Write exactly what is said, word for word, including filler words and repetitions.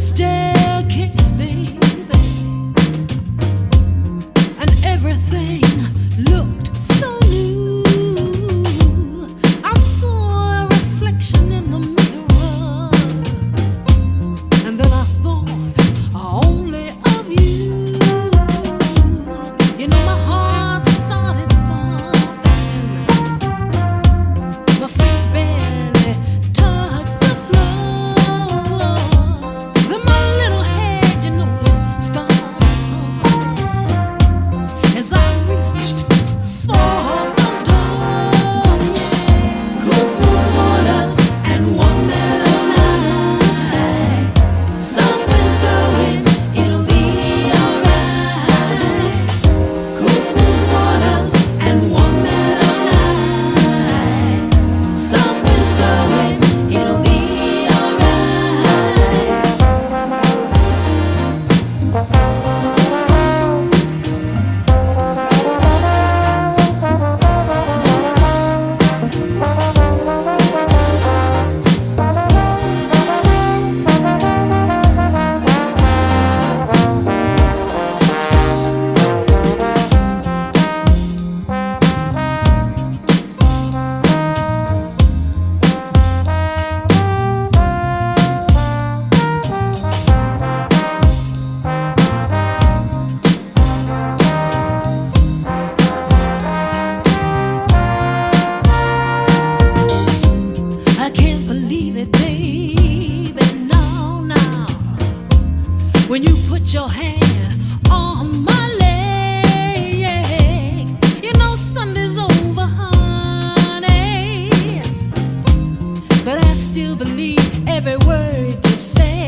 staircase, baby, and everything looked so new. I saw a reflection in the mirror, and then I thought only of you. You know, my heart started thumping, my feet barely touched the floor. Then my little head, you know, it started humming as I reached for the door. Cool smooth waters and warm mellow night, soft winds blowing, it'll be alright. Cool smooth waters and warm mellow night, soft winds blowing, it'll be alright. I can't believe it, baby, now, now. When you put your hand on my leg, you know Sunday's over, honey. But I still believe every word you say.